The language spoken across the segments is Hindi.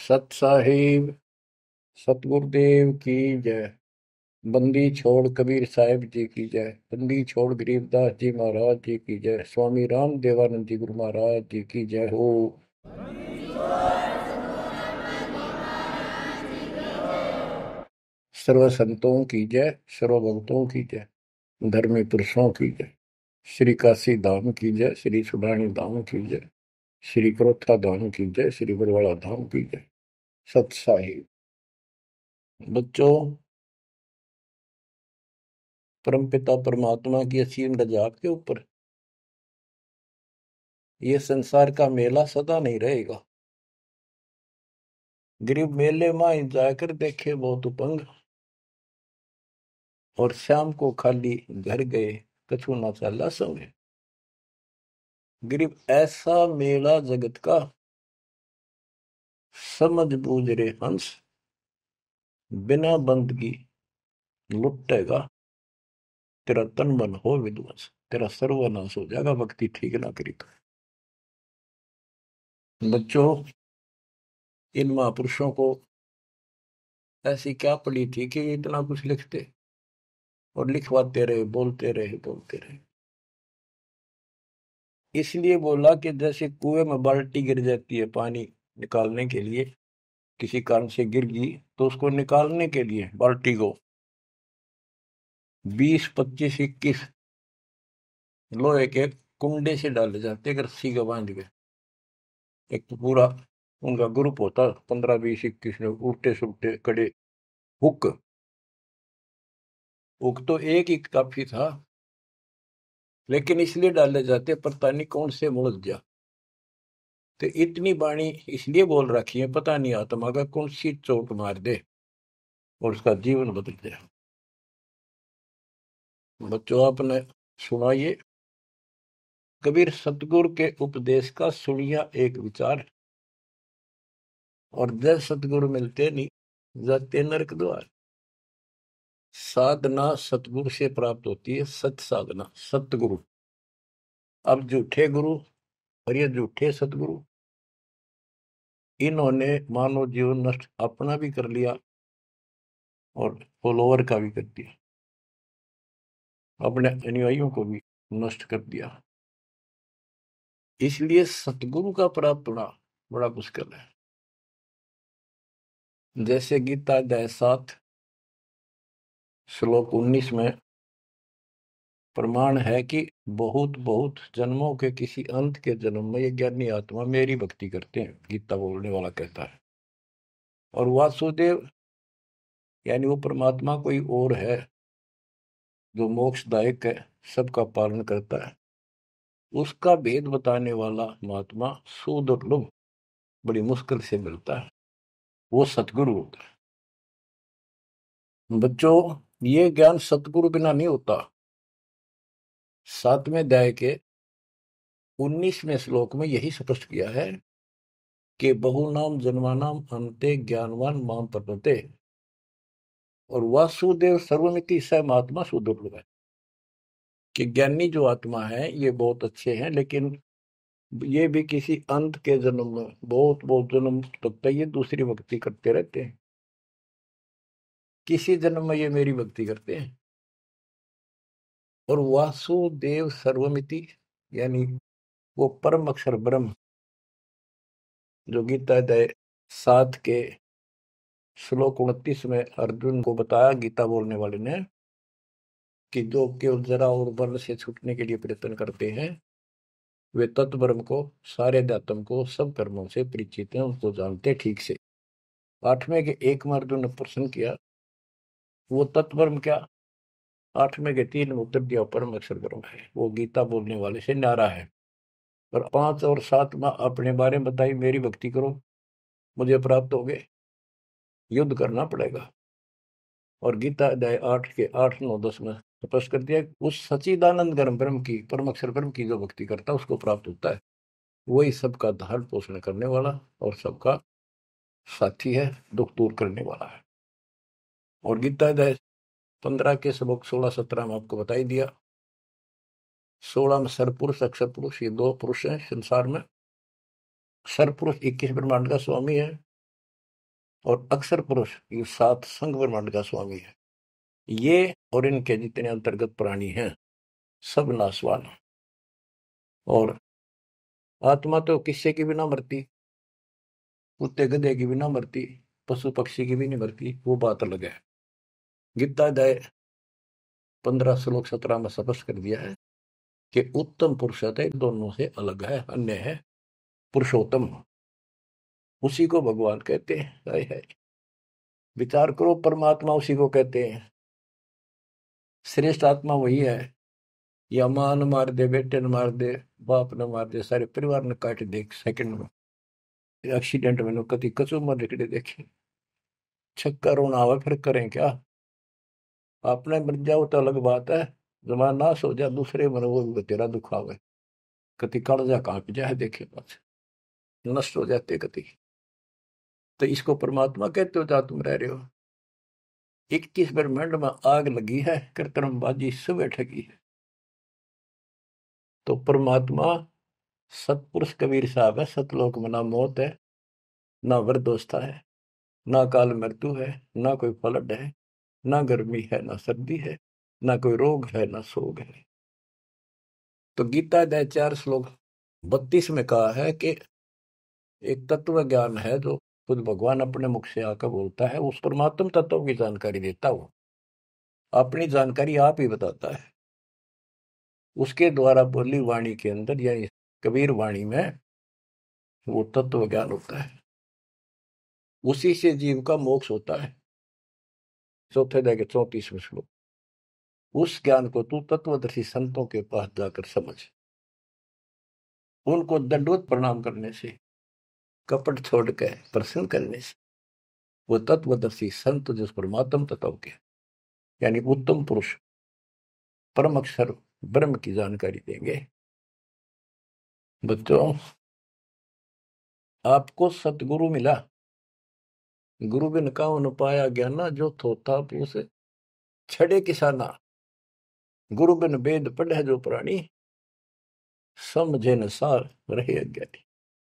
सत साहिब सतगुरुदेव की जय। बंदी छोड़ कबीर साहिब जी की जय। बंदी छोड़ गरीबदास जी महाराज जी की जय। स्वामी राम देवानंद जी गुरु महाराज जी की जय हो। सर्व संतों की जय, सर्व भक्तों की जय, धर्मी पुरुषों की जय। श्री काशी धाम की जय, श्री सुडानी धाम की जय, श्री क्रोथा धाम की जय, श्री बरवाड़ा धाम की जय। सत साहिब बच्चों, परमपिता परमात्मा की असीम रजा आपके ऊपर। ये संसार का मेला सदा नहीं रहेगा। गरीब मेले में जाकर देखे बहुत उपंग, और शाम को खाली घर गए कछु ना चाला संग। गरीब ऐसा मेला जगत का, समझ बूझ रे हंस, बिना बंदगी लुटेगा, तेरा तन मन हो विध्वंस, तेरा सर्वनाश हो जाएगा भक्ति ठीक ना करी तो। बच्चों, इन महापुरुषों को ऐसी क्या पड़ी थी कि इतना कुछ लिखते और लिखवाते रहे, बोलते रहे बोलते रहे। इसलिए बोला कि जैसे कुएं में बाल्टी गिर जाती है पानी निकालने के लिए, किसी कारण से गिर गई तो उसको निकालने के लिए बाल्टी को 20, 25, 21 लोहे के कुंडे से डाले जाते हैं रस्सी का बांध के। एक तो पूरा उनका ग्रुप होता, 15, 20, 21 लोग, उल्टे सुलटे कड़े। हुक हुक तो एक ही काफी था, लेकिन इसलिए डाले जाते पता नहीं कौन से मुड़ जा। तो इतनी बाणी इसलिए बोल रखी है, पता नहीं आत्मा का कौन सी चोट मार दे और उसका जीवन बदल जाए। बच्चों, आपने सुना ये कबीर सतगुरु के उपदेश का सुनिया एक विचार, और जय सतगुरु मिलते नहीं जाते नरक द्वार। साधना सतगुरु से प्राप्त होती है, सत साधना सतगुरु। अब झूठे गुरु और ये झूठे सतगुरु, इन्होंने मानव जीवन नष्ट अपना भी कर लिया और फॉलोअर का भी कर दिया, अपने अनुयायियों को भी नष्ट कर दिया। इसलिए सतगुरु का प्राप्त होना बड़ा मुश्किल है। जैसे गीता अध्याय 7 श्लोक 19 में प्रमाण है कि बहुत बहुत जन्मों के किसी अंत के जन्म में ये ज्ञानी आत्मा मेरी भक्ति करते हैं, गीता बोलने वाला कहता है। और वासुदेव यानी वो परमात्मा कोई और है जो मोक्षदायक है, सबका पालन करता है। उसका भेद बताने वाला महात्मा सुदुर्लभ, बड़ी मुश्किल से मिलता है, वो सतगुरु होता है। बच्चों, ये ज्ञान सतगुरु बिना नहीं होता। 7वें अध्याय के 19वें श्लोक में यही स्पष्ट किया है कि बहुनाम जन्मानाम अंते ज्ञानवान माम प्रपद्ये, और वासुदेव सर्वमिति स महात्मा सुदुर्लभ है। कि ज्ञानी जो आत्मा है ये बहुत अच्छे हैं, लेकिन ये भी किसी अंत के जन्म में बहुत बहुत जन्म तक तो ये दूसरी भक्ति करते रहते हैं, किसी जन्म में ये मेरी भक्ति करते हैं। और वासुदेव सर्वमिति यानी वो परम अक्षर ब्रह्म, जो गीता अध्याय 7 के श्लोक 29 में अर्जुन को बताया गीता बोलने वाले ने, कि जो केवल जरा और बल से छूटने के लिए प्रयत्न करते हैं, वे तत्ब्रह्म को, सारे अध्यात्म को, सब कर्मों से परिचित हैं, उनको जानते ठीक से। 8वें के 1 में अर्जुन ने प्रश्न किया, वो तत्ब्रह्म क्या? 8वें के 3 में उत्तर दिया, परम अक्षर ब्रह्म है। वो गीता बोलने वाले से न्यारा है। और 5 और 7 में अपने बारे में बताई, मेरी भक्ति करो मुझे प्राप्त हो गए, युद्ध करना पड़ेगा। और गीता अध्याय 8 के 8, 9, 10 में स्पष्ट कर दिया, उस सच्चिदानंद ब्रह्म की, परम अक्षर ब्रह्म की जो भक्ति करता है उसको प्राप्त होता है। वही सबका धारण पोषण करने वाला और सबका साथी है, दुख दूर करने वाला है। और गीता अध्याय 15 के श्लोक 16, 17 में आपको बताई दिया। 16 में सरपुरुष अक्षर पुरुष, ये 2 पुरुष हैं संसार में। सरपुरुष 21 ब्रह्मांड का स्वामी है, और अक्षर पुरुष ये 7 संघ ब्रह्मांड का स्वामी है। ये और इनके जितने अंतर्गत प्राणी हैं सब नाशवान। और आत्मा तो किससे की भी ना मरती, कुत्ते गधे की भी ना मरती, पशु पक्षी की भी नहीं मरती, वो बात अलग है। गीता अध्याय 15 श्लोक 17 में स्पष्ट कर दिया है कि उत्तम पुरुष है दोनों से अलग है, अन्य है पुरुषोत्तम। उसी को भगवान कहते हैं। हाय हाय, विचार करो, परमात्मा उसी को कहते हैं। श्रेष्ठ आत्मा वही है। या मां न मार दे, बेटे न मार दे, बाप न मार दे, सारे परिवार ने काट दे एक सेकंड में। एक्सीडेंट में कति कचू मर निकले देखे, छक्का रोना आवा, फिर करें क्या। आपने मर जाओ तो अलग बात है, जमा नाश हो जाए दूसरे मर वो भी तेरा दुख आवे, कति कालजा कांप जाए देखे पास, नष्ट हो जाते कति। तो इसको परमात्मा कहते हो जहां तुम रह रहे हो। 21 ब्रह्मांड में आग लगी है, कृत्रिमबाजी सब ठगी है। तो परमात्मा सतपुरुष कबीर साहब है। सतलोक में ना मौत है, ना वृद्धोस्था है, ना काल मृत्यु है, ना कोई फ्लड है, ना गर्मी है, ना सर्दी है, ना कोई रोग है, ना शोक है। तो गीता अध्याय 4 श्लोक 32 में कहा है कि एक तत्व ज्ञान है जो खुद भगवान अपने मुख से आकर बोलता है, उस परमात्म तत्व की जानकारी देता हो, अपनी जानकारी आप ही बताता है। उसके द्वारा बोली वाणी के अंदर यानी कबीर वाणी में वो तत्व ज्ञान होता है। उसी से जीव का मोक्ष होता है। चौथे अध्याय के 34वें श्लोक। उस ज्ञान को तू तत्वदर्शी संतों के पास जाकर समझ, उनको दंडवत प्रणाम करने से, कपट छोड़ के प्रसन्न करने से वो तत्वदर्शी संत जिस परमात्म तत्व के यानी उत्तम पुरुष परम अक्षर ब्रह्म की जानकारी देंगे। बच्चों, आपको सतगुरु मिला, गुरु बिन काहू पाया ज्ञाना, जो थोथा पूस छड़े किसाना, गुरु बिन वेद पढ़े जो प्राणी, समझे न सार रहे अज्ञानी।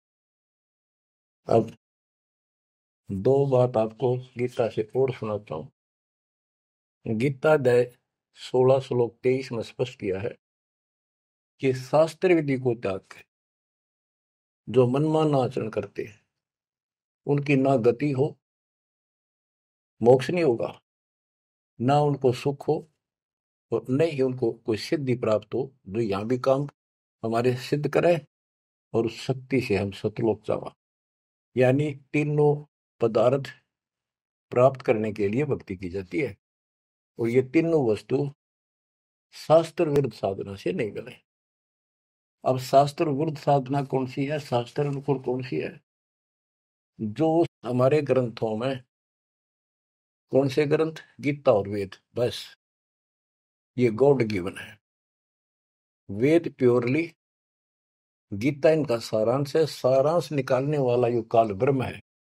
अब 2 बात आपको गीता से और सुनाता हूं। गीता अध्याय 16 श्लोक 23 में स्पष्ट किया है कि शास्त्र विधि को त्याग के जो मनमाना आचरण करते हैं उनकी ना गति हो, मोक्ष नहीं होगा, ना उनको सुख हो, और न ही उनको कोई सिद्धि प्राप्त हो जो यहाँ भी काम हमारे सिद्ध करे और उस शक्ति से हम सतलोक जावा। यानी तीनों पदार्थ प्राप्त करने के लिए भक्ति की जाती है, और ये तीनों वस्तु शास्त्र विरुद्ध साधना से नहीं मिले। अब शास्त्र विरुद्ध साधना कौन सी है, शास्त्र अनुकूल कौन सी है? जो हमारे ग्रंथों में, कौन से ग्रंथ? गीता और वेद, बस ये गॉड गिवन है। वेद प्योरली, गीता इनका सारांश है। सारांश निकालने वाला यो काल ब्रह्म है।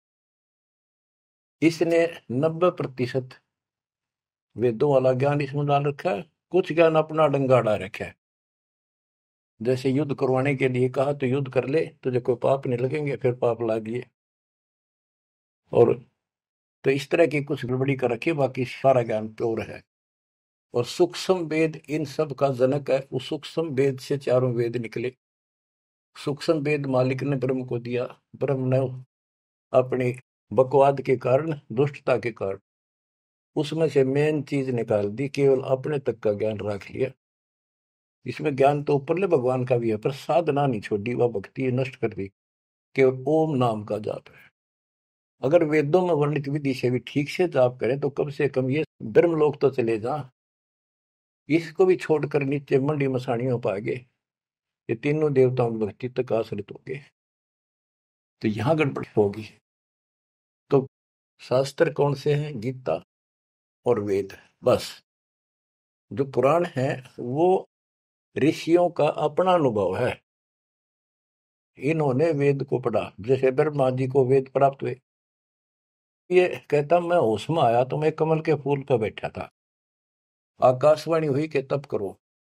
इसने 90% वेदों वाला ज्ञान इसमें डाल रखा है, कुछ ज्ञान अपना डंगाड़ा रखा है। जैसे युद्ध करवाने के लिए कहा तो युद्ध कर ले, तुझे कोई पाप नहीं लगेंगे, फिर पाप लागिए। और तो इस तरह की कुछ गड़बड़ी कर रखी, बाकी सारा ज्ञान प्योर है। और सूक्ष्म वेद इन सब का जनक है। उस सूक्ष्म वेद से चारों वेद निकले। सूक्ष्म वेद मालिक ने ब्रह्म को दिया, ब्रह्म ने अपनी बकवाद के कारण, दुष्टता के कारण उसमें से मेन चीज निकाल दी, केवल अपने तक का ज्ञान रख लिया। इसमें ज्ञान तो ऊपरले भगवान का भी है, पर साधना नहीं छोड़ी, वह भक्ति नष्ट कर दी। केवल ओम नाम का जाप है। अगर वेदों में वर्णित विधि से भी ठीक से जाप करें तो कम से कम ये ब्रह्मलोक तो चले जा। इसको भी छोड़कर नीचे मंडी मसाणी हो पाएंगे, ये तीनों देवताओं की भक्ति तक आश्रित होंगे, तो यहां गड़बड़ होगी। तो शास्त्र कौन से हैं? गीता और वेद, बस। जो पुराण है वो ऋषियों का अपना अनुभव है। इन्होंने वेद को पढ़ा, जैसे ब्रह्मा जी को वेद प्राप्त हुए। ये कहता मैं होश में आया तो मैं कमल के फूल पर बैठा था, आकाशवाणी हुई कि तप करो।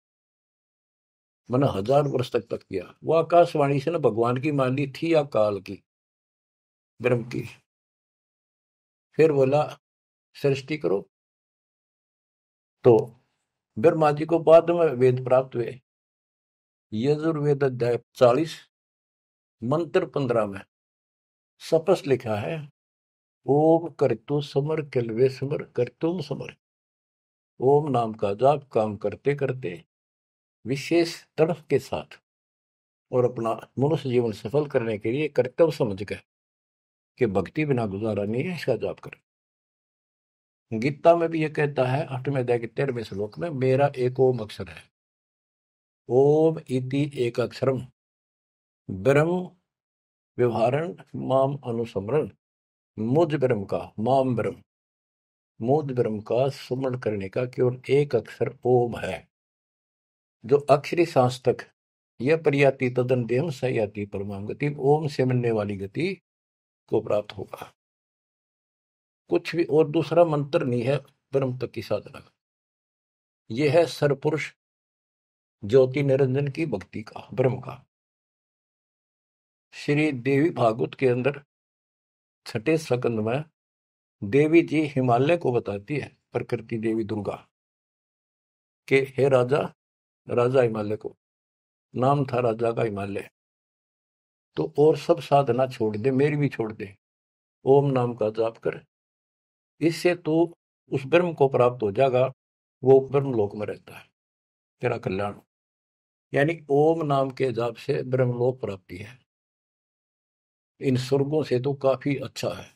मैंने 1000 वर्ष तक किया। वो आकाशवाणी से ना भगवान की मान ली थी या काल की, ब्रह्म की। फिर बोला सृष्टि करो। तो ब्रह्मा जी को बाद में वेद प्राप्त हुए। यजुर्वेद अध्याय 40 मंत्र 15 में स्पष्ट लिखा है, ओम करतु समर किलवे समर करतुम समर। ओम नाम का जाप काम करते करते विशेष तड़फ के साथ और अपना मनुष्य जीवन सफल करने के लिए कर्तव्य समझ कर कि भक्ति बिना गुजारा नहीं है, इसका जाप करें। गीता में भी ये कहता है 8वें अध्याय के 13वें श्लोक में, मेरा एक ओम अक्षर है। ओम इति एक अक्षरम ब्रह्म व्यवहारण माम अनुसमरण। मुझ ब्रह्म का, माम ब्रह्म, मुझ ब्रह्म का सुमरण करने का केवल एक अक्षर ओम है। जो अक्षरी सांस तक यह प्रयाति तदन देहम सयाति परमाम गति, ओम से मिलने वाली गति को प्राप्त होगा। कुछ भी और दूसरा मंत्र नहीं है ब्रह्म तक की साधना का। यह है सरपुरुष ज्योति निरंजन की भक्ति का, ब्रह्म का। श्री देवी भागवत के अंदर 6ठे स्कंद में देवी जी हिमालय को बताती है, प्रकृति देवी दुर्गा के, हे राजा, राजा हिमालय को नाम था राजा का हिमालय, तो और सब साधना छोड़ दे, मेरी भी छोड़ दे, ओम नाम का जाप कर, इससे तो उस ब्रह्म को प्राप्त हो जाएगा, वो ब्रह्म लोक में रहता है, तेरा कल्याण। यानी ओम नाम के जाप से ब्रह्मलोक प्राप्ति है। इन स्वर्गों से तो काफी अच्छा है,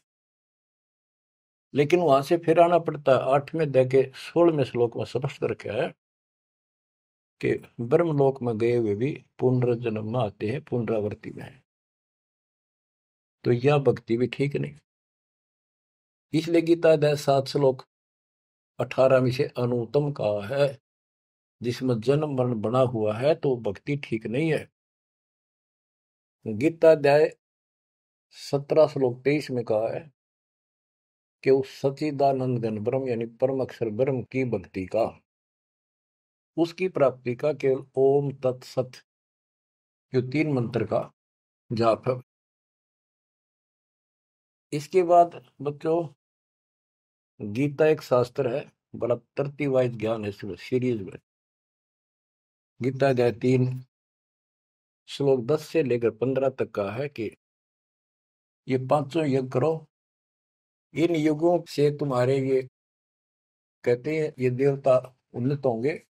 लेकिन वहां से फिर आना पड़ता है। 8वें अध्याय के 16वें श्लोक में स्पष्ट रखा है कि ब्रह्मलोक में गए हुए भी पुनर्जन्म में आते हैं, पुनरावृत्ति में है। तो यह भक्ति भी ठीक नहीं। इसलिए गीता अध्याय 7 श्लोक 18 में से अनुत्तम कहा है, जिसमें जन्म मरण बना हुआ है तो भक्ति ठीक नहीं है। गीता अध्याय 17 श्लोक 23 में कहा है कि उस सच्चिदानंद घन ब्रह्म यानी परम अक्षर ब्रह्म की भक्ति का, उसकी प्राप्ति का केवल ओम तत्सत जो 3 मंत्र का जाप है। इसके बाद बच्चों, गीता एक शास्त्र है, बड़ा तरतीब वाइज ज्ञान है सीरीज में। गीता अध्याय 3 श्लोक 10 से लेकर 15 तक का है कि ये 5 यज्ञ करो, इन युगों से तुम्हारे ये कहते हैं ये देवता उन्नत होंगे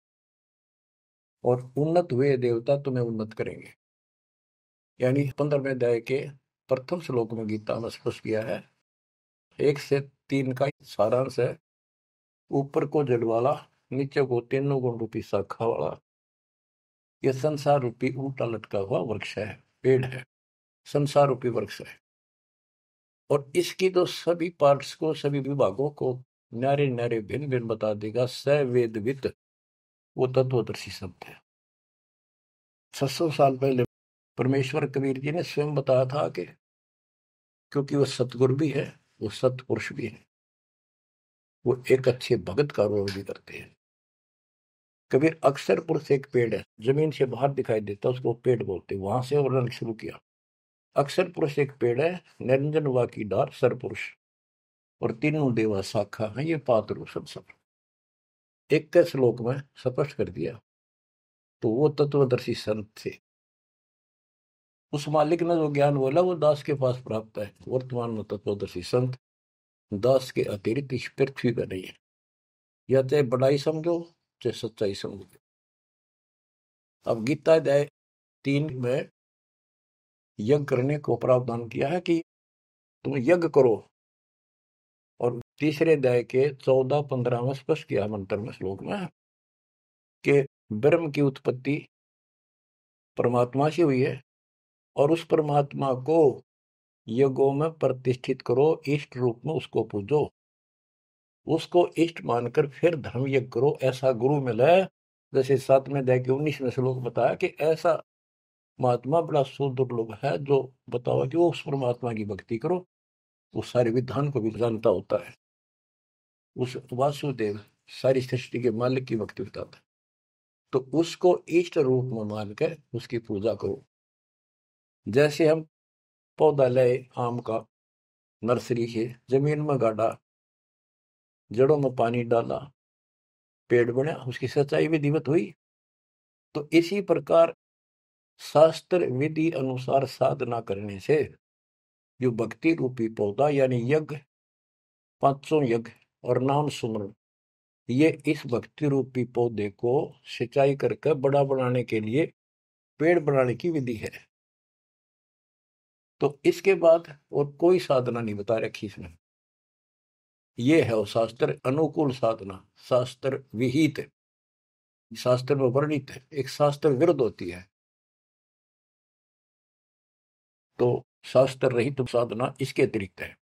और उन्नत हुए देवता तुम्हें उन्नत करेंगे। यानी 15वें अध्याय के प्रथम श्लोक में गीता में स्पष्ट किया है। 1 से 3 का सारांश है, ऊपर को जड़ वाला, नीचे को तीनों गुण रूपी शाखा वाला, यह संसार रूपी उल्टा लटका हुआ वृक्ष है, पेड़ है, संसार रूपी वृक्ष है। और इसकी तो सभी पार्ट्स को, सभी विभागों को न्यारे न्यारे भिन्न भिन्न बता देगा स वेदविद, वो तत्वदर्शी शब्द है। 600 साल पहले परमेश्वर कबीर जी ने स्वयं बताया था कि क्योंकि वो सतगुरु भी है, वो सतपुरुष भी है, वो एक अच्छे भगत का रोल भी करते हैं। कबीर अक्षर पुरुष एक पेड़ है, जमीन से बाहर दिखाई देता, उसको पेड़ बोलते, वहां से वर्णन शुरू किया। अक्षर पुरुष एक पेड़ है, निरंजन वा की डार सरपुरुष, और तीनों देवा शाखा है, ये पात्र सब 21 श्लोक में स्पष्ट कर दिया। तो वो तत्वदर्शी संत थे। उस मालिक ने जो ज्ञान बोला वो दास के पास प्राप्त है। वर्तमान में तत्वदर्शी संत दास के अतिरिक्त इस पृथ्वी पर नहीं है। या चाहे बड़ाई समझो चाहे सच्चाई समझो। अब गीता अध्याय 3 में यज्ञ करने को प्रावधान किया है कि तुम यज्ञ करो, और तीसरे अध्याय के 14-15 में स्पष्ट किया मंत्र में, श्लोक में, कि ब्रह्म की उत्पत्ति परमात्मा से हुई है और उस परमात्मा को यज्ञों में प्रतिष्ठित करो, इष्ट रूप में उसको पूजो, उसको इष्ट मानकर फिर धर्म यज्ञ करो। ऐसा गुरु मिला है, जैसे 7वें अध्याय के 19वें श्लोक बताया कि ऐसा महात्मा बड़ा सुदुर्लभ है जो बताओ कि वो उस परमात्मा की भक्ति करो, वो सारे विधान को भी जानता होता है, उस वासुदेव सारी सृष्टि के मालिक की भक्ति बताता है। तो उसको इष्ट रूप में मान कर उसकी पूजा करो। जैसे हम पौधा लाए आम का, नर्सरी से जमीन में गाड़ा, जड़ों में पानी डाला, पेड़ बना, उसकी सच्चाई विधिवत हुई। तो इसी प्रकार शास्त्र विधि अनुसार साधना करने से जो भक्ति रूपी पौधा यानी यज्ञ, पांचों यज्ञ और नाम सुमरन, ये इस भक्ति रूपी पौधे को सिंचाई करके बड़ा बनाने के लिए पेड़ बनाने की विधि है। तो इसके बाद और कोई साधना नहीं बता रखी इसमें। ये है वो शास्त्र अनुकूल साधना, शास्त्र विहित, शास्त्र में वर्णित है। एक शास्त्र विरुद्ध होती है, तो शास्त्र रहित साधना इसके अतिरिक्त है।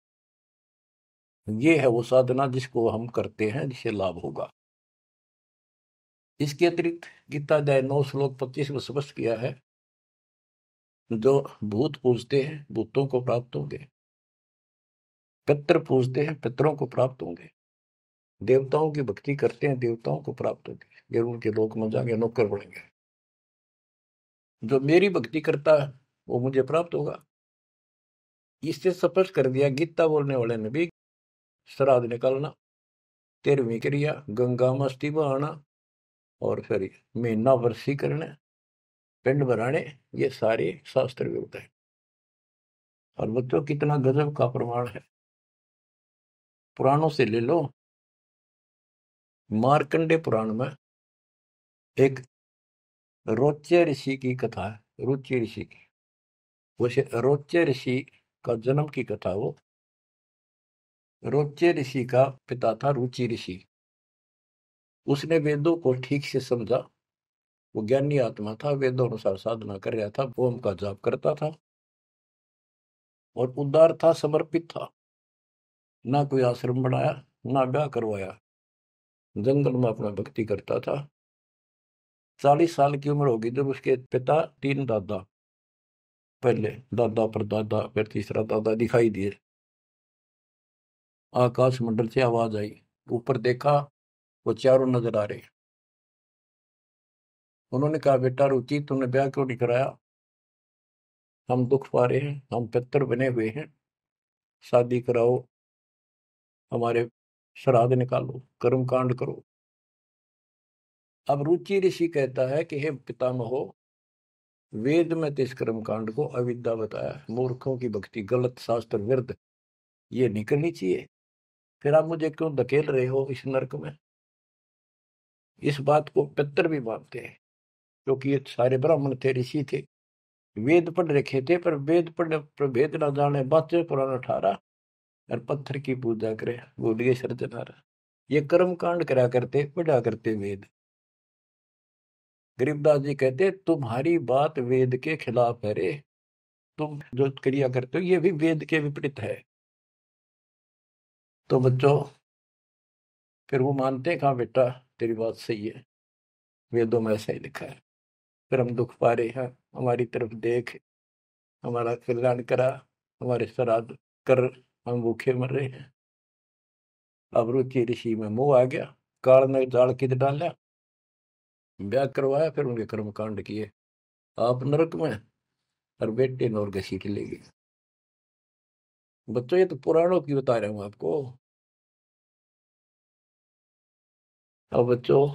ये है वो साधना जिसको हम करते हैं, जिससे लाभ होगा। इसके अतिरिक्त गीता अध्याय 9 श्लोक 25 में स्पष्ट किया है, जो भूत पूजते हैं भूतों को प्राप्त होंगे, पितर पूजते हैं पितरों को प्राप्त होंगे, देवताओं की भक्ति करते हैं देवताओं को प्राप्त होंगे, ये उनके लोक में जाएंगे, नौकर बनेंगे। जो मेरी भक्ति करता है वो मुझे प्राप्त होगा। इससे स्पष्ट कर दिया गीता बोलने वाले ने भी, श्राद्ध निकालना, 13वीं क्रिया, गंगा मस्ती बहाना, और फिर महीना वर्षी करने, पिंड भराने, ये सारे शास्त्र विरुद्ध है। और बच्चों कितना गजब का प्रमाण है, पुराणों से ले लो। मार्कंडे पुराण में एक रोच्य ऋषि की कथा है, रुचि ऋषि की। वैसे रोच्य ऋषि का जन्म की कथा वो, रोच्य ऋषि का पिता था रुचि ऋषि। उसने वेदों को ठीक से समझा, वो ज्ञानी आत्मा था, वेदों अनुसार साधना कर रहा था, ओम का जाप करता था और उदार था, समर्पित था। ना कोई आश्रम बनाया, ना ब्याह करवाया, जंगल में अपना भक्ति करता था। 40 साल की उम्र होगी जब उसके पिता, 3 दादा, पहले दादा पर दादा, फिर तीसरा दादा दिखाई दिए। आकाश मंडल से आवाज आई, ऊपर देखा, वो चारों नजर आ रहे। उन्होंने कहा, बेटा रुचि, तुमने ब्याह क्यों नहीं कराया? हम दुख पा रहे हैं, हम पितर बने हुए हैं, शादी कराओ, हमारे श्राद्ध निकालो, कर्म कांड करो। अब रुचि ऋषि कहता है कि हे पितामहो, वेद में तो इस कर्म कांड को अविद्या बताया, मूर्खों की भक्ति, गलत, शास्त्र विरुद्ध, ये नहीं करनी चाहिए। फिर आप मुझे क्यों धकेल रहे हो इस नरक में? इस बात को पितर भी मानते हैं, क्योंकि ये सारे ब्राह्मण थे, ऋषि थे, वेद पढ़ रखे थे, पर वेद पढ़ने पर भेद ना जाने, बातें पुराना ठारा और पत्थर की पूजा करे, भूल गए सर्जनारा। ये कर्म कांड करा करते, पढ़ा करते वेद। गरीबदास जी कहते, तुम्हारी बात वेद के खिलाफ है रे, तुम जो क्रिया करते हो ये भी वेद के विपरीत है। तो बच्चों, फिर वो मानते हैं, कहा बेटा तेरी बात सही है, वेदों में ऐसा ही लिखा है। फिर हम दुख पा रहे हैं, हमारी तरफ देख, हमारा कल्याण करा, हमारे श्राद्ध कर, हम भूखे मर रहे हैं। अब रुचि ऋषि में मोह आ गया, काल ने जाल कित डाला, ब्याह करवाया, फिर उनके कर्म कांड किए, आप नरक में और बेटे नौर घसीट ले गए। बच्चों, ये तो पुराणों की बता रहा हूं आपको। अब बच्चों,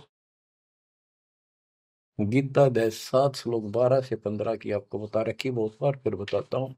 गीता अध्याय 7 श्लोक 12 से 15 की आपको बता रखी बहुत बार, फिर बताता हूं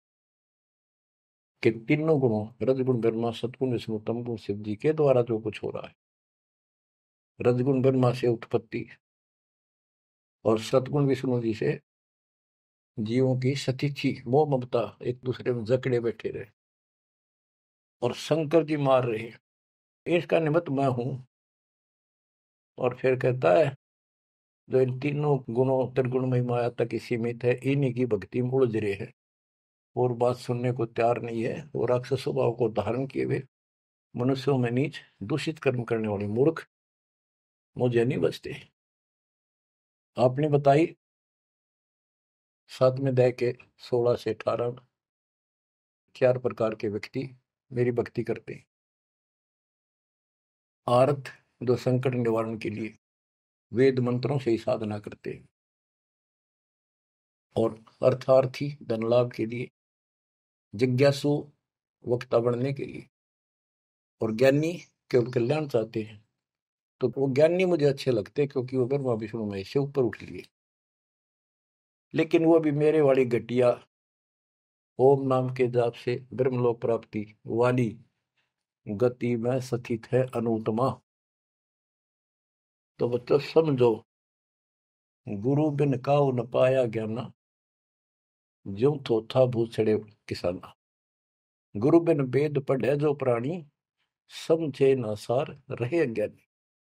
कि तीनों गुणों, रजगुण ब्रह्मा, सतगुण विष्णु, तमगुण शिव जी के द्वारा जो कुछ हो रहा है। रजगुण ब्रह्मा से उत्पत्ति और सतगुण विष्णु जी से जीवों की सतीथी, मोह ममता, एक दूसरे में जकड़े बैठे रहे, और शंकर जी मार रहे हैं, इसका निमित्त मैं हूं। और फिर कहता है, जो इन तीनों गुणों त्रिगुणमयी माया तक ही सीमित है, इन्हीं की भक्ति में उलझ रहे हैं, और बात सुनने को तैयार नहीं है, और राक्षस स्वभाव को धारण किए हुए मनुष्यों में नीच, दूषित कर्म करने वाले मूर्ख मुझे नहीं बचते। आपने बताई 7वें अध्याय के 16 से 18 में 4 प्रकार के व्यक्ति मेरी भक्ति करते हैं। आर्थ, जो संकट निवारण के लिए वेद मंत्रों से ही साधना करते हैं, और अर्थार्थी, धन लाभ के लिए, जिज्ञासु, वक्ता बनने के लिए, और ज्ञानी केवल कल्याण चाहते हैं। तो वो ज्ञानी मुझे अच्छे लगते हैं क्योंकि वो ब्रह्मा विष्णु महेश से ऊपर उठ लिए। लेकिन वो भी मेरे वाली घटिया ओम नाम के जाप से ब्रह्मलोक प्राप्ति वाली गति में स्थित है अनुत्तमा। तो बच्चों समझो, गुरु बिन काऊ न पाया ज्ञाना, ज्यों थोथा भूसड़े किसाना। गुरु बिन वेद पढ़े जो प्राणी, समझे न सार रहे अज्ञानी।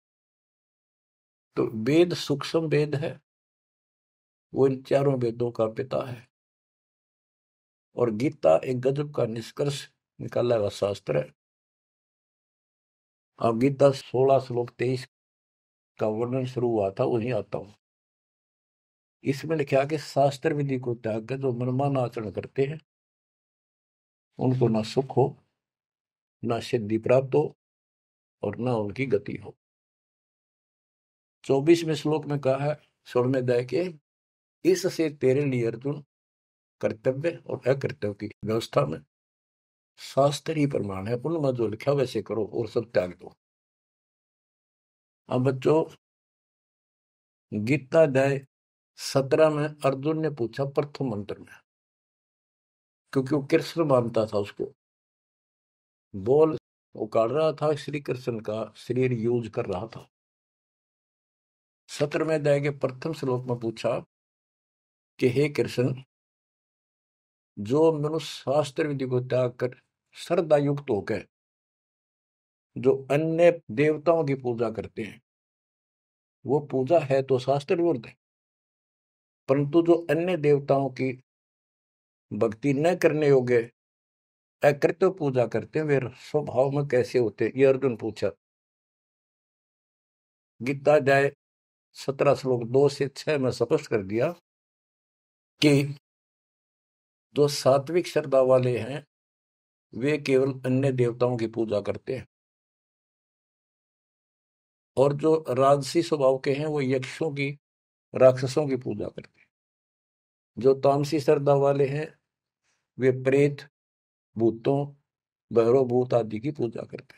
तो वेद सूक्ष्म वेद है, वो इन चारों वेदों का पिता है। और गीता एक गजब का निष्कर्ष निकाला हुआ शास्त्र है। अब गीता 16 श्लोक 23 का वर्णन शुरू हुआ था, वहीं आता हूं। इसमें लिखा कि शास्त्र विधि को त्याग कर जो मनमाना आचरण करते हैं, उनको ना सुख हो, ना सिद्धि प्राप्त हो, और ना उनकी गति हो। 24वें श्लोक में कहा है 16वें अध्याय के, इससे तेरे लिए अर्जुन कर्तव्य और अकर्तव्य की व्यवस्था में शास्त्र ही प्रमाण है। उनमें जो लिखा वैसे करो और सब त्याग दो। अब बच्चों, गीता अध्याय 17 में अर्जुन ने पूछा प्रथम मंत्र में, क्योंकि वो कृष्ण मानता था उसको, बोल उकाड़ रहा था, श्री कृष्ण का शरीर यूज कर रहा था। 17वें अध्याय के प्रथम श्लोक में पूछा कि हे कृष्ण, जो मनुष्य शास्त्र विधि को त्याग कर श्रद्धा युक्त होकर जो अन्य देवताओं की पूजा करते हैं, वो पूजा है तो शास्त्र विरुद्ध है। परंतु जो अन्य देवताओं की भक्ति न करने योग्य अकृत्य पूजा करते हैं, वे स्वभाव में कैसे होते हैं, ये अर्जुन पूछा। गीता अध्याय 17 श्लोक 2 से 6 में स्पष्ट कर दिया कि जो सात्विक श्रद्धा वाले हैं, वे केवल अन्य देवताओं की पूजा करते हैं, और जो राजसी स्वभाव के हैं, वो यक्षों की, राक्षसों की पूजा करते हैं। जो तामसी श्रद्धा वाले हैं, वे प्रेत, भूतों, भैरव भूत आदि की पूजा करते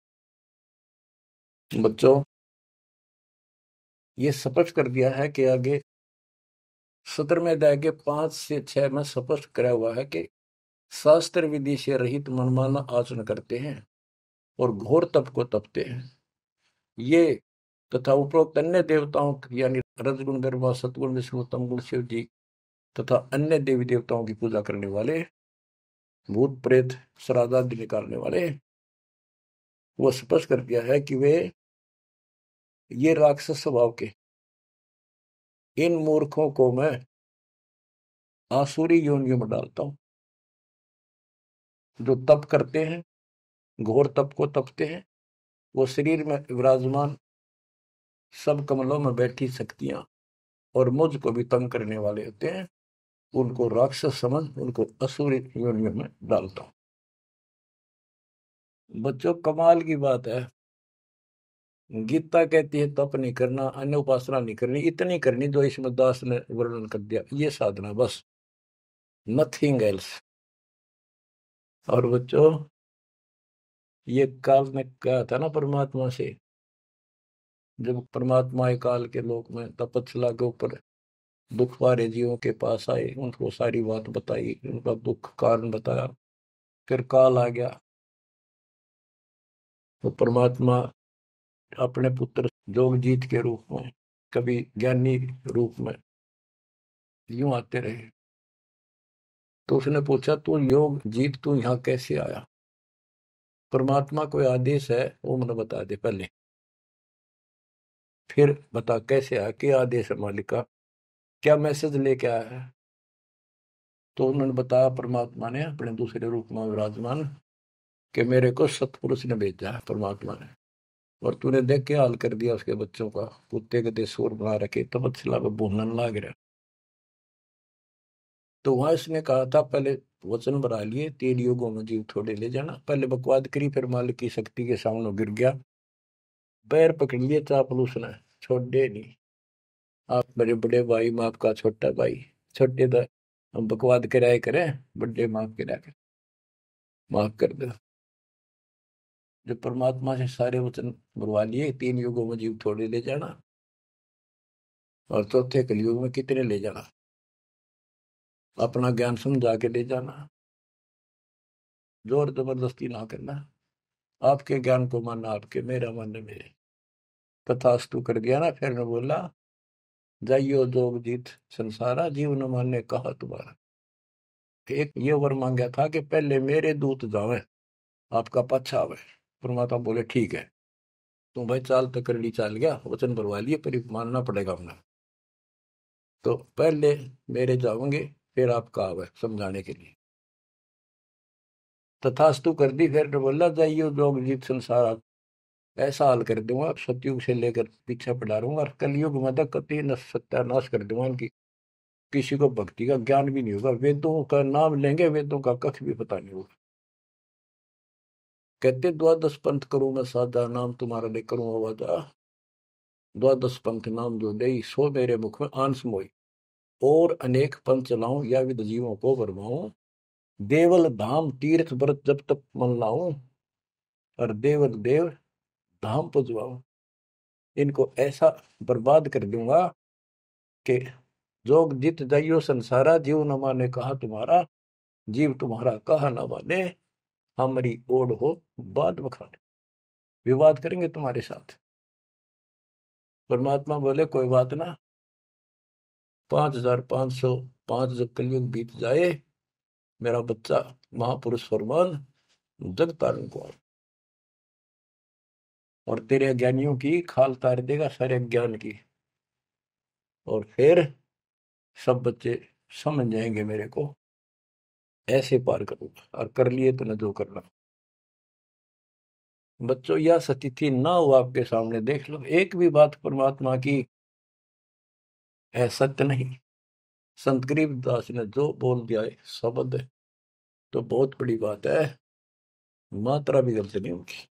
हैं। बच्चों, ये स्पष्ट कर दिया है कि आगे 17वें अध्याय के 5 से 6 में स्पष्ट करा हुआ है कि शास्त्र विधि से रहित मनमाना आचरण करते हैं और घोर तप को तपते हैं, ये तथा उपरोक्त अन्य देवताओं यानी रजगुण ब्रह्मा, सतगुण विष्णु, तमगुण शिव जी तथा अन्य देवी देवताओं की पूजा करने वाले, भूत प्रेत श्राद्ध आदि निकालने वाले, वो स्पष्ट कर दिया है कि वे ये राक्षस स्वभाव के इन मूर्खों को मैं आसुरी योनियों में डालता हूं। जो तप करते हैं, घोर तप को तपते हैं, वो शरीर में विराजमान सब कमलों में बैठी शक्तियां और मुझ को भी तंग करने वाले होते हैं, उनको राक्षस समझ उनको असुरी योनियों में डालता हूं। बच्चों, कमाल की बात है, गीता कहती है तप नहीं करना, अन्य उपासना नहीं करनी, इतनी करनी जो इसमें दास ने वर्णन कर दिया, ये साधना बस, नथिंग एल्स। और बच्चों, ये काल ने कहा था ना परमात्मा से, जब परमात्मा काल के लोक में तपस्या के ऊपर दुख वाले जीवों के पास आए, उनको सारी बात बताई, उनका दुख कारण बताया, फिर काल आ गया। तो परमात्मा अपने पुत्र जोगजीत के रूप में, कभी ज्ञानी रूप में यूं आते रहे। तो उसने पूछा, तू योग जीत, तू यहाँ कैसे आया? परमात्मा कोई आदेश है वो मुझे बता दे पहले, फिर बता कैसे आया, क्या आदेश है मालिक का, क्या मैसेज लेके आया है? तो उन्होंने बताया, परमात्मा ने अपने दूसरे रूप में विराजमान, कि मेरे को सतपुरुष ने भेजा है परमात्मा ने, और तूने देख के हाल कर दिया उसके बच्चों का, कुत्ते के देशोर बना रखे, तपस्या में भूनन लाग रहा। तो वहां इसने कहा था, पहले वचन बना लिए, 3 युगों में जीव थोड़े ले जाना, पहले बकवाद करी, फिर मालिक की शक्ति के सामने गिर गया, पैर पकड़ लिए चापलूस ने, छोड़े नहीं। आप मेरे बड़े भाई, मैं आपका छोटा भाई, छोटे तो हम बकवाद कराए करें, बड़े माफ करा कर। माफ कर दो। जो परमात्मा से सारे वचन बुलवा लिए, 3 युगों में जीव थोड़े ले जाना, और चौथे कलयुग में कितने ले जाना, अपना ज्ञान समझा के ले जाना, जोर जबरदस्ती ना करना, आपके ज्ञान को मानना आपके, मेरा मानना मेरे। तथास्तु कर दिया ना। फिर ने बोला, जाइयो जोग जीत संसारा, जीव न माने कहा तुम्हारा। एक ये वर मांगा था कि पहले मेरे दूत जावे, आपका पच्छा आवे। परमात्मा बोले ठीक है, तुम भाई चाल तक कर ली, चाल गया, वचन भरवा लिए, पर मानना पड़ेगा अपना। तो पहले मेरे जाओगे, फिर आपका आवे समझाने के लिए। तथास्तु कर दी। फिर ने बोला, जाइयो जोग जीत संसारा, ऐसा हाल कर दूंगा सतयुग से लेकर पीछे पड़ा रहूंगा, और कलयुग में तो कति सत्यानाश कर दूंगा इनकी। किसी को भक्ति का ज्ञान भी नहीं होगा, वेदों का नाम लेंगे, वेदों का कख भी पता नहीं होगा। कहते द्वादश पंथ करूं मैं साधा, नाम तुम्हारा ले करूं आवाजा। द्वादश पंथ नाम जो दे, सो मेरे मुख में आंस मोई। और अनेक पंथ चलाऊं, या विद जीवों को बरमाऊं। देवल धाम तीर्थ व्रत जब तक मन लाऊं, और देवल देव धाम पुजवाऊं। इनको ऐसा बर्बाद कर दूंगा कि जोग जित जाइयो संसारा, जीव न माने कहा तुम्हारा। जीव तुम्हारा कहा न माने, हमारी ओढ़ हो बात बखाने। विवाद करेंगे तुम्हारे साथ। परमात्मा बोले कोई बात ना, 5505 जब कलयुग बीत जाए, मेरा बच्चा महापुरुष फरमान जग तारण को आए, और तेरे अज्ञानियों की खाल तार देगा, सारे ज्ञान की। और फिर सब बच्चे समझ जाएंगे मेरे को, ऐसे पार करूंगा। और कर लिए तो न जो करना। बच्चों, यह स्थिति ना हो आपके सामने, देख लो एक भी बात परमात्मा की है सत्य नहीं। संत गरीबदास ने जो बोल दिया है शब्द है, तो बहुत बड़ी बात है, मात्रा भी गलत नहीं उनकी।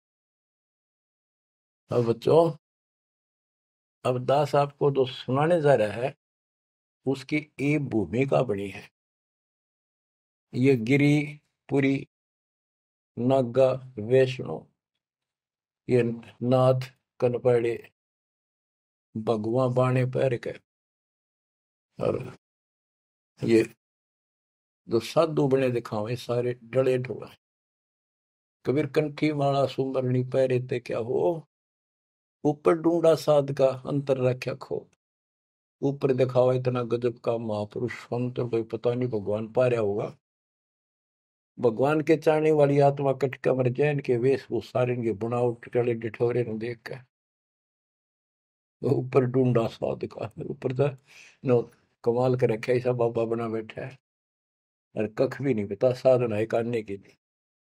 अब बच्चों, अब दास आपको जो सुनाने जा रहा है, उसकी एक भूमिका बनी है। ये गिरी, पुरी, नागा, वैष्णो, ये नाथ, कनपड़े, भगवा बाणे पैर के, और ये जो साधु बने दिखावे, सारे डले ढोला। कबीर कंठी माला सुमरनी पैरे ते क्या हो, ऊपर ढूंढा साध का अंतर रख्या खो। ऊपर दिखावा इतना गजब का महापुरुष संत, कोई पता नहीं भगवान पा रहा होगा। भगवान के चाहने वाली आत्मा कट कमर जैन के वेशभूषा, इनके बुनावट टले डिठोरे ने देख कर ऊपर ढूंढा साध का। ऊपर तो नो कमाल कर रखे, ऐसा बाबा बना बैठा है, और कख भी नहीं पता साधना है करने के लिए।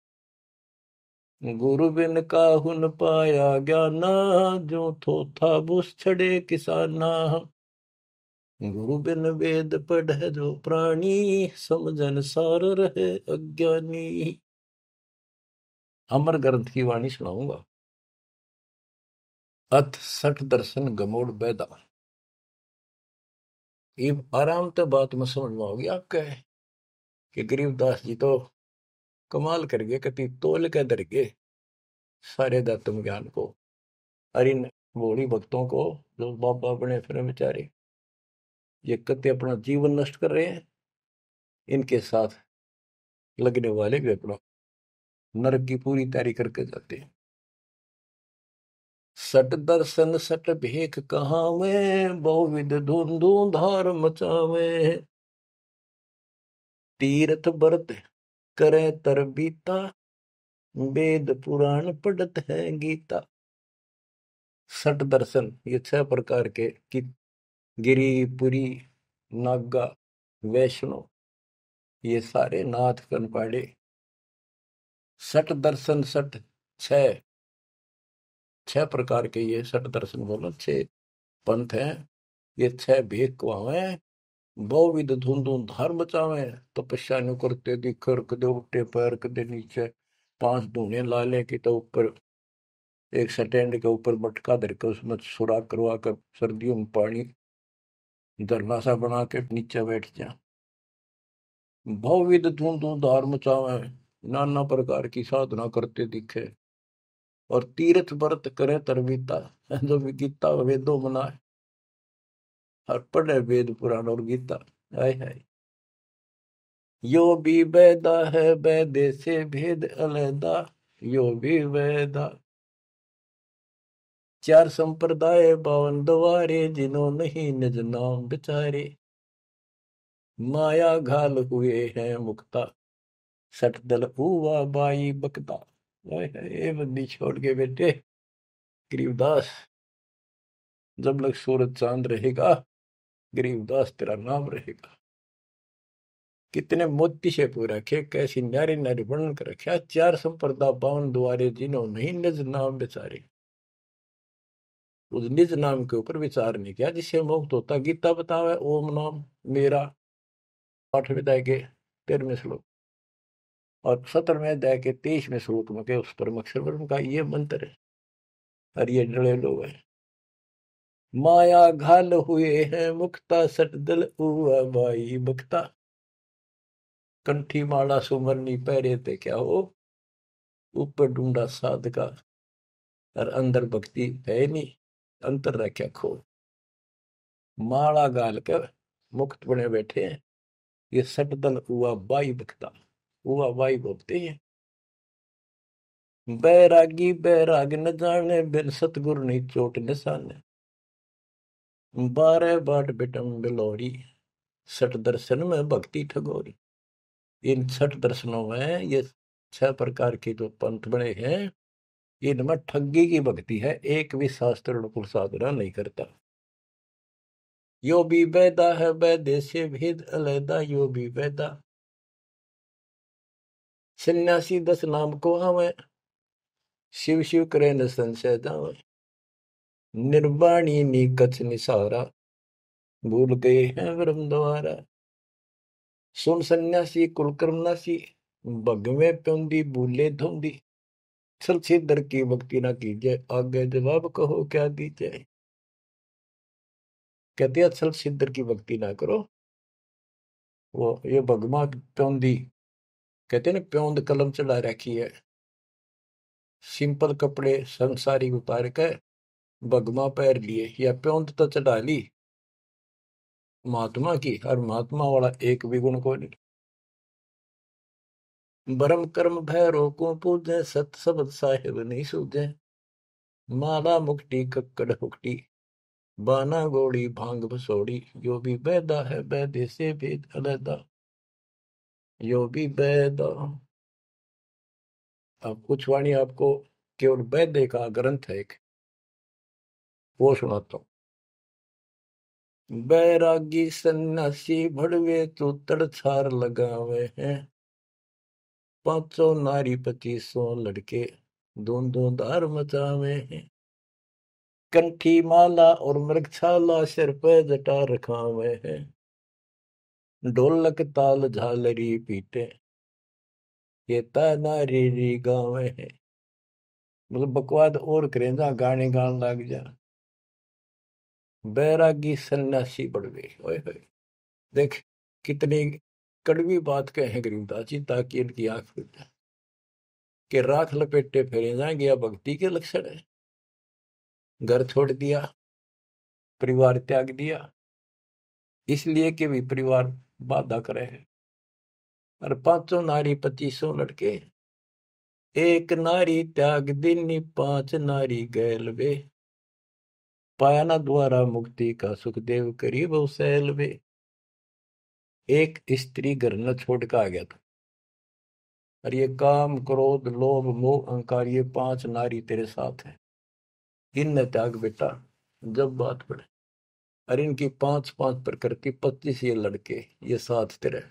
गुरु बिन काहुन पाया ज्ञाना, जो थो था बुस छड़े किसाना। गुरु बिन वेद पढ़े जो प्राणी, समझन सार रहे अज्ञानी। अमर ग्रंथ की वाणी सुनाऊंगा। अथ सठ दर्शन गमोड़ बैदा। ये आराम तो बात में समझ में होगी आपके, कि गरीबदास जी तो कमाल कर गए, कति तोल के दर गए सारे दत्तम ज्ञान को। और इन भोली भक्तों को जो बाबा बने फिर बेचारे, ये कति अपना जीवन नष्ट कर रहे हैं, इनके साथ लगने वाले भी अपना नरक की पूरी तैयारी करके जाते हैं। सट दर्शन सट भेख कहावे, बहुविध धुंधु धार मचावे। तीर्थ व्रत करे तर बीता, वेद पुराण पढ़त है गीता। सट दर्शन ये 6 प्रकार के कि गिरी, पुरी, नागा, वैष्णो, ये सारे नाथ कनपाड़े। सट दर्शन सट, छह 6 प्रकार के ये सट दर्शन बोलो, 6 पंथ हैं। ये 6 भेद कुआवे, बहुविध धुंधु धार बचावे। तपस्या नु करते दिखर, कदे उल्टे पैर कदे नीचे, 5 धूने ला ले कि तो ऊपर एक स्टैंड के ऊपर मटका धर के उसमें सुराख करवा कर सर्दियों में पानी धरना सा बना के नीचे बैठ जा। बहुविध धुंधु धार मचावे, नाना प्रकार की साधना करते दिखे, और तीर्थ व्रत करे तरवीता, जो भी गीता वेदों मनाए, और पढ़े वेद पुराण और गीता। हाय हाय। यो भी वेदा है, वेदे से भेद अलैदा, यो भी वेदा। चार संप्रदाय 52 द्वारे, जिन्हों नहीं निज नाम बिचारे। माया घाल हुए हैं मुक्ता, सठ दल हुआ बाई बकता। हाय हाय, ये बंदी छोड़ के बेटे गरीबदास, जब लग सूरज चांद रहेगा, गरीबदास तेरा नाम रहेगा। कितने मोती से पूरा रखे, कैसी न्यारी न्यारी वर्णन कर रखा। चार संप्रदा 52 द्वारे, जिन्हों नहीं निज नाम बेचारे। उस निज नाम के ऊपर विचार नहीं किया जिससे मुक्त होता। गीता बतावे ओम नाम मेरा, 8वें अध्याय के 13वें श्लोक, और 17वें अध्याय के 23वें श्लोक में के उस परम अक्षर ब्रह्म का ये मंत्र है। और ये डरे लोग हैं। माया घाल हुए हैं मुक्ता, सट दल हुआ बाई बक्ता। कंठी माला सुमरनी पहरे थे क्या हो, ऊपर ढूंढा साध का, और अंदर भक्ति है नहीं, अंतर रख्या खो। माला गाल कर मुक्त बने बैठे हैं, ये सटदल हुआ बाई बकता, हुआ बाई बोलते हैं। बैरागी बैराग न जाने, बिन सतगुरु नहीं चोट निशाने। 12 बाट बिटम बिलोरी, सठ दर्शन में भक्ति ठगोरी। इन 6 दर्शनों में ये 6 प्रकार के जो पंथ बने हैं, इनमें ठगी की भक्ति है, एक भी शास्त्र अनुकूल साधना नहीं करता। यो भी वेदा है, वैदे से भेद अलैदा, यो भी वेदा। सन्यासी 10 नाम को हमें, शिव शिव करे न संशय जावे। निर्वाणी नी कछ निसारा, भूल गए हैं ब्रह्म द्वारा। सुन सन्यासी कुलकर्म नासी, भगवे प्योंदी भूले धोंदी। छल छेदर की भक्ति ना कीजिए, आगे जवाब कहो क्या दीजिए। कहते हैं छल छेदर की भक्ति ना करो। वो ये भगवा प्योंदी कहते हैं ना, प्योंद कलम चढ़ा रखी है, सिंपल कपड़े संसारी उतार के भगवा पैर लिए, या प्योंद तो चढ़ा ली महात्मा की, और महात्मा वाला एक भी गुण को नहीं। ब्रह्म कर्म भैरो को पूजे, सत शब्द साहिब नहीं सूझे। माला मुक्ति कक्कड़ हुक्टी, बाना गोड़ी भांग बसोड़ी। यो भी बैदा है, बैदे से भेद अलैदा, यो भी बैदा। अब कुछ वाणी आपको केवल बैदे का ग्रंथ है एक, वो सुनाता हूँ। बैरागी सन्यासी भड़वे, तो तड़छार लगावे हैं। 500 नारी 2500 लड़के, दोनों धार मचावे हैं। कंठी माला और मृगछाला, सिर पे जटा रखावे हैं। ढोलक ताल झालरी पीटे, ये नारी री गावे हैं। मतलब बकवाद और करें, जहाँ गाने गान लग जा। बैरागी सन्यासी बढ़वे, ओए होए, देख कितनी कड़वी बात कहे गरीबदास जी, ताकि इनकी आंख खुल जाए कि राख लपेटे फेरे जाएंगे, या भक्ति के लक्षण है। घर छोड़ दिया, परिवार त्याग दिया, इसलिए कि भी परिवार बाधा करे है। और 500 नारी 2500 लड़के, एक नारी त्याग दिनी, 5 नारी गैल वे। पाया ना द्वारा मुक्ति का, सुखदेव करीब सैल वे। एक स्त्री घर न छोड़ के आ गया था, और ये काम क्रोध लोभ मोह अहंकार, ये 5 नारी तेरे साथ है, इन त्याग बेटा। जब बात पड़े, और इनकी 5-5 प्रकृति, 25 ये लड़के, ये साथ तेरे।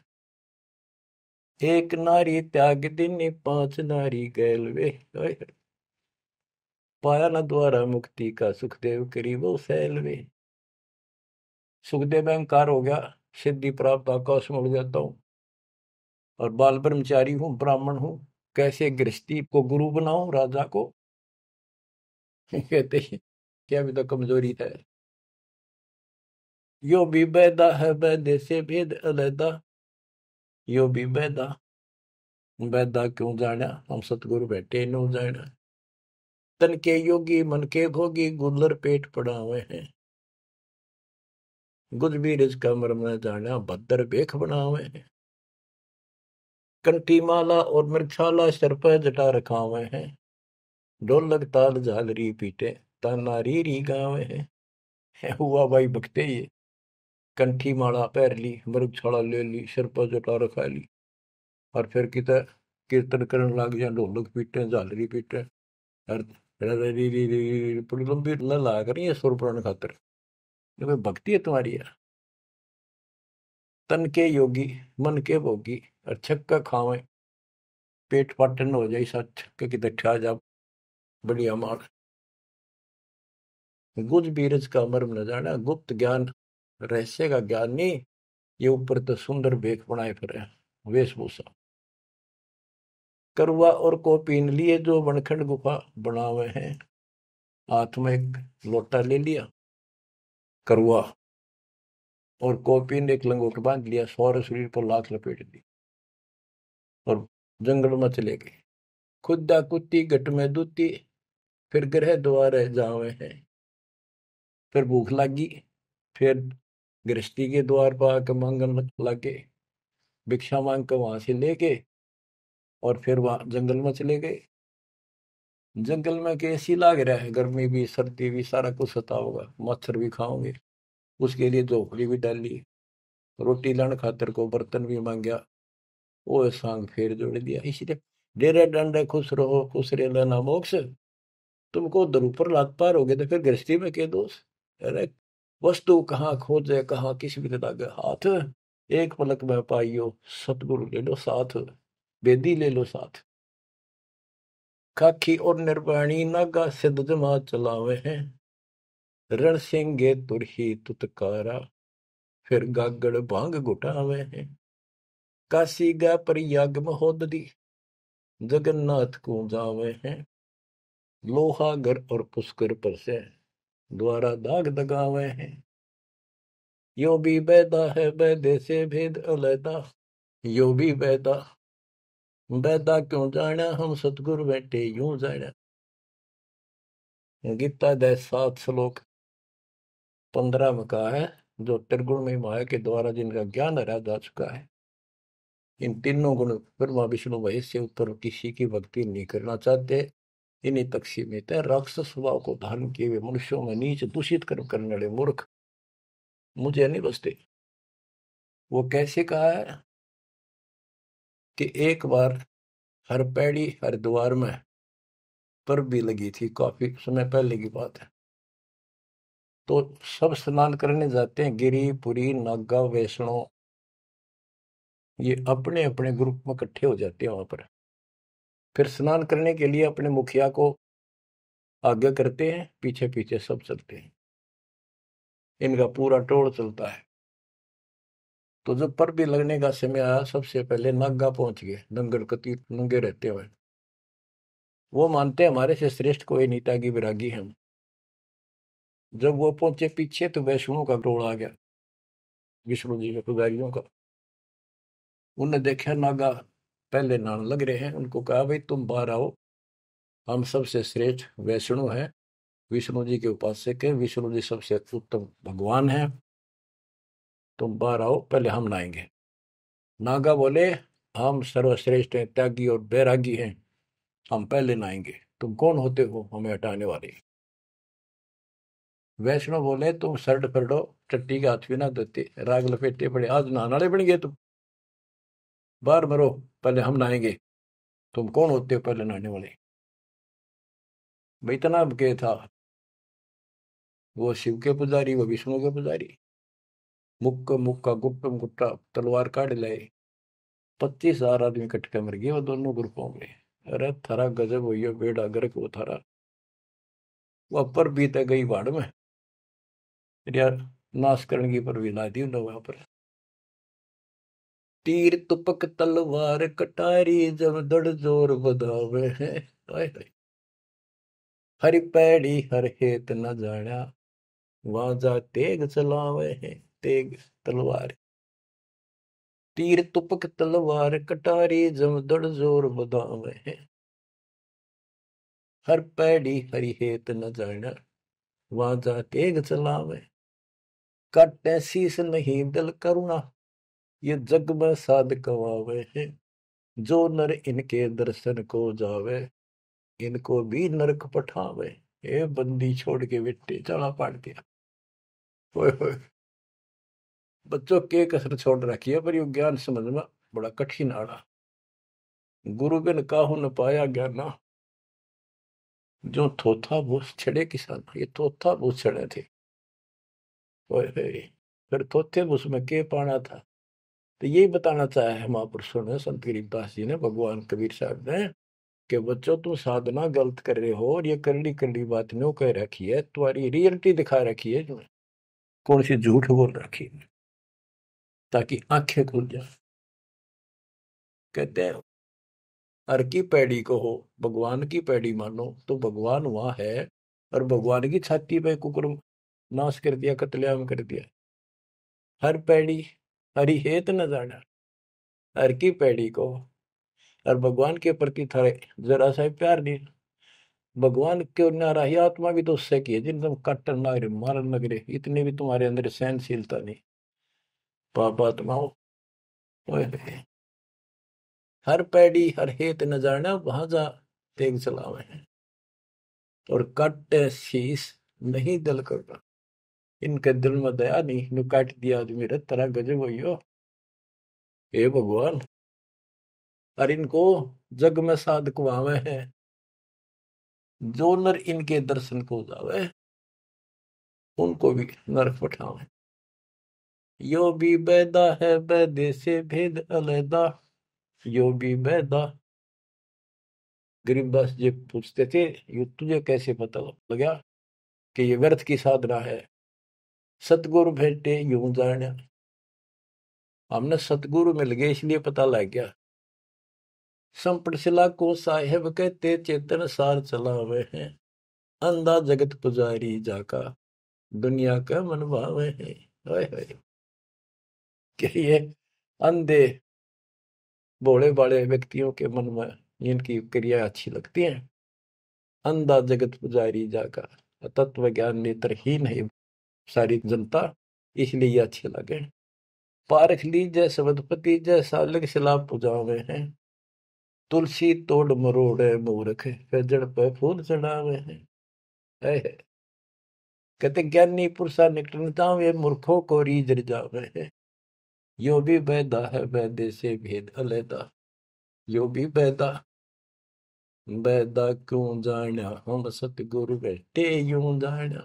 एक नारी त्याग दिनी, 5 नारी गैल वे। पाया न द्वारा मुक्ति का, सुखदेव करीबो सैल वे। सुखदेव अहंकार हो गया, सिद्धि प्राप्त, आकाश में उड़ जाता हूँ, और बाल ब्रह्मचारी हूँ, ब्राह्मण हूँ, कैसे गृहस्थी को गुरु बनाऊं राजा को। कहते हैं क्या भी तो कमजोरी है। यो भी बैदा है, बैदे से भेद अलैदा, यो भी बैदा। बैदा क्यों जाना हम सतगुरु बैठे नो जाना। तन के योगी मन के भोगी गुल्लर पेट पड़ावे हैं। गुज बीरज का मर्म न जाना भद्र बेख बनावे हैं। कंठी माला और मृक्षाला सर पर जटा रखावे हैं। ढोलक ताल झालरी पीटे तानारी री गावे हैं। हुआ भाई भक्ते ये कंठी माला पहर ली मृगशाला ले ली सिर पर जटा रखा ली और फिर कितना कीर्तन करने लग जाए ढोलक पीटे झालरी पीटे और बड़ी लंबी ला कर ये सुर पुराण खातर ये कोई भक्ति है तुम्हारी यार। तन के योगी मन के भोगी और छक्का खावे पेट पाटन हो जाए सा छक्के की दठा जा बढ़िया मार। गुज बीरज का मर्म न जाना गुप्त ज्ञान रहस्य का ज्ञान नहीं। ये ऊपर तो सुंदर भेख बनाए फिर वेशभूषा। करुआ और को पीन लिए जो बनखंड गुफा बनावे हैं। हाथ में एक लोटा ले लिया करुआ और कोपी ने एक लंगोट बांध लिया सौर शरीर पर लाख लपेट दी और जंगल में चले गए। खुदा कुत्ती घट में दूती फिर ग्रह द्वार जावे हैं। फिर भूख लगी फिर गृहस्थी के द्वार पर आकर मांगन लगे भिक्षा मांग कर वहां से लेके और फिर वहां जंगल में चले गए। जंगल में कैसी लाग रहा है गर्मी भी सर्दी भी सारा कुछ सता होगा मच्छर भी खाओगे उसके लिए झोपड़ी भी डाली रोटी लाने खातर को बर्तन भी मांगया वो सांग फेर जोड़ दिया। इसलिए डेरे डंडे खुश रहो खुश रहे लेना मोक्ष। तुमको उधर ऊपर लात पार हो गए तो फिर गृहस्थी में क्या दोष। अरे वस्तु कहाँ खोजे कहाँ किस भी लगे हाथ एक पलक में पाइयो सतगुरु ले लो साथ बेदी ले लो साथ। खाखी और निर्वाणी नागा सिद्ध जमा चलावे हैं। रण सिंगे तुरही तुतकारा फिर गागड़ भांग घुटावे हैं। काशी गा प्रयाग महोदधी जगन्नाथ को जावे हैं। लोहागर और पुष्कर पर से द्वारा दाग दगावे हैं। यो भी बैदा है बैदे से भेद अलैदा। यो भी बैदा बैदा क्यों जाना हम सतगुरु बैठे यूं जाना। गीता दे 7 श्लोक 15 में कहा है जो त्रिगुण में माया के द्वारा जिनका ज्ञान हरा जा चुका है। इन तीनों गुण ब्रह्मा विष्णु महेश से उत्तर किसी की भक्ति नहीं करना चाहते। इन्हीं तक सीमित है। राक्षस स्वभाव को धारण किए हुए मनुष्यों में नीच दूषित कर्म करने वाले मूर्ख मुझे नहीं बसते। वो कैसे कहा है कि एक बार हर पैड़ी हरिद्वार में पर भी लगी थी काफी समय पहले की बात है। तो सब स्नान करने जाते हैं गिरी पुरी नागा वैष्णो ये अपने अपने ग्रुप में इकट्ठे हो जाते हैं वहां पर। फिर स्नान करने के लिए अपने मुखिया को आगे करते हैं पीछे पीछे सब चलते हैं। इनका पूरा टोल चलता है। तो जब पर भी लगने का समय आया सबसे पहले नागा पहुंच गए नंगड़ कती नंगे रहते हुए। वो मानते हमारे से श्रेष्ठ कोई नीता की विरागी हम। जब वो पहुंचे पीछे तो वैष्णो का टोल आ गया विष्णु जी के पुजारियों का। उनने देखा नागा पहले नान लग रहे हैं। उनको कहा भाई तुम बाहर आओ हम सबसे श्रेष्ठ वैष्णु हैं विष्णु जी के उपासक है विष्णु जी सबसे उत्तम भगवान है। तुम बाहर आओ पहले हम नहाएंगे। नागा बोले हम सर्वश्रेष्ठ हैं त्यागी और बैरागी हैं हम पहले नहाएंगे। तुम कौन होते हो हमें हटाने वाले। वैष्णव बोले तुम शर्ट फरडो टट्टी के हाथ भी ना देते राग लपेटे पड़े आज नहाने वाले बन गए तुम। बाहर मरो पहले हम नहाएंगे। तुम कौन होते हो पहले नहाने वाले। भाई इतना के था वो शिव के पुजारी वो विष्णु के पुजारी। मुक्का मुक्का गुप्त गुट्टा तलवार काट लाए 25,000 आदमी कटके मर गए वो दोनों ग्रुपों में। अरे थारा गजब हुई है बेड़ा गर्क वो थारा वो पर बीते गई बाढ़ में यार नाश करने की पर भी ला दी उन्होंने वहां पर। तीर तुपक तलवार कटारी जब दड़ जोर बधावे हैं। हरि पैड़ी हर हेत न जाना वहां जा तेग चलावे हैं तेग तलवार। तीर तुपक तलवार कटारी जमदड़ जोर बदावे है। हर पैड़ी हरि हेत न जाना वहां जा तेग चलावे। काटे शीस नहीं दिल करुणा ये जग में साध कवावे है। जो नर इनके दर्शन को जावे इनको भी नरक पठावे। ये बंदी छोड़ के बेटे चला पाट दिया। ओए होए, बच्चों के कसर छोड़ रखी है पर यो ज्ञान समझ में बड़ा कठिन आड़ा। गुरु बिन काहू न पाया ज्ञाना जो थोथा भूस छड़े किसान। ये थोथा भूस छड़े थे। ओए होए, फिर थोथे भूस में के पाना था। तो यही बताना चाहे है महापुरुषों ने, संत गरीबदास जी ने, भगवान कबीर साहब ने, कि बच्चों तुम साधना गलत कर रहे हो और ये करड़ी करड़ी बात न्यों कह रखी है, तुम्हारी रियलिटी दिखा रखी है तुम्हें, कौन सी झूठ बोल रखी है, ताकि आंखें खुल जाए। कहते हैं हर की पैड़ी को हो भगवान की पैड़ी मानो तो भगवान वहां है, और भगवान की छाती पे कुकुर नाश कर दिया, कत्लेआम कर दिया। हर पैड़ी हरि हेत न जाना, हर की पैड़ी को, और भगवान के प्रति थारे जरा सा प्यार नहीं। भगवान क्यों नारा ही आत्मा भी तो उससे की है जिन तुम काटन लग रहे मारन लग रहे, इतनी भी तुम्हारे अंदर सहनशीलता नहीं। पाप आत्माओं, हर पैड़ी हर हेत न जाना वहां जा तेग चलावे हैं। और काटे शीस नहीं दिल करना, इनके दिल में दया नहीं, नु काट दिया आदमी रे तरह गजब हो। हे भगवान, और इनको जग में साधक वावे हैं। जो नर इनके दर्शन को जावे उनको भी नरक पठावे। यो भी बैदा है बैदे से भेद अलैदा, यो भी बैदा। गरीबदास जी पूछते थे ये तुझे कैसे पता लगा कि ये व्यर्थ की साधना है। सतगुरु भेटे यूं जाना, हमने सतगुरु मिल गए इसलिए पता लग गया। संपट शिला को साहेब कहते चेतन सार चलावे हैं। अंधा जगत पुजारी जाका दुनिया का मन भावे है। कि ये अंधे भोले भाले व्यक्तियों के मन में इनकी क्रिया अच्छी लगती है। अंधा जगत पुजारी जाका, तत्व ज्ञान नेत्रहीन है सारी जनता, इसलिए ये अच्छे लगे। पारख लीजय सबदपति जैसा लग शिला पुजावे हैं। तुलसी तोड़ मरोड़े मूर्ख फिर जड़ पे फूल चढ़ावे हैं। कहते ज्ञानी पुरुषा निकटन जावे मूर्खों को रीझ जावे है। यो भी बैदा है बैदे से भेद अलैदा, यो भी बैदा बैदा क्यों जाना हम सतगुरु बैठे यूं जाना।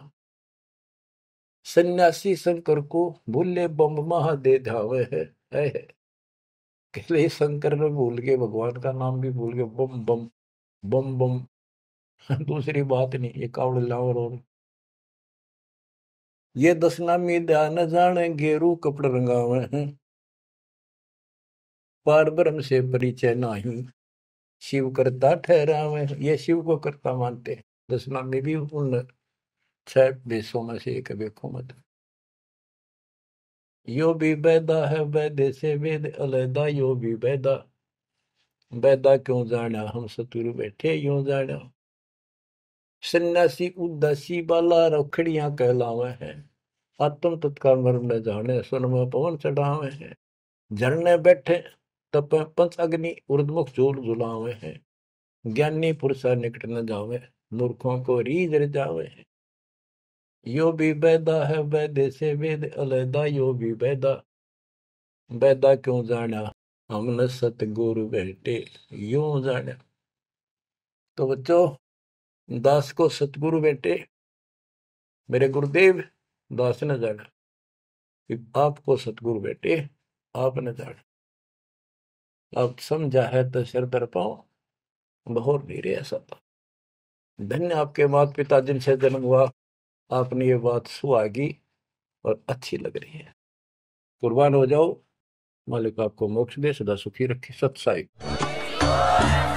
सन्यासी शंकर को भूले बम महादे धावे है। कहले शंकर ने भूल के भगवान का नाम भी भूल के बम बम बम बम। दूसरी बात नहीं, ये कावड़ लावर और ये दसनामी ध्यान जाने गेरू कपड़ रंगावे हैं। पार ब्रह्म से परिचय नाही शिव करता ठहरावे, ये शिव को करता मानते। दसनामी भी उन 6 देशों में से एक देखो मत। यो भी बैदा है बैदे से वेद अलैदा, यो भी बैदा बैदा क्यों जाना हम सतुरु बैठे यूं जाना। सन्यासी उदासी बाला रखड़ियां कहलावे हैं। आत्म तत्का मर्म न जाने सुन में पवन चढ़ावे हैं। झरने बैठे तप पंच अग्नि उर्दमुख झूल झुलावे हैं। ज्ञानी पुरुषा निकट न जावे मूर्खों को रीझ जावे हैं। यो भी बैदा है बैदे से वेद अलैदा, यो भी बैदा बैदा क्यों जाना हमने सतगुरु बैठे यूं जाना। तो बच्चों दास को सतगुरु बैठे मेरे गुरुदेव दास ने जाना कि आपको सतगुरु बैठे आपने जाना। आप समझा है तो सिर दर पाओ बहुत नहीं रे ऐसा था। धन्य आपके माता पिता जिनसे जन्म हुआ, आपने ये बात सुहागी और अच्छी लग रही है। कुर्बान हो जाओ, मालिक आपको मोक्ष दे, सदा सुखी रखे। सत साई।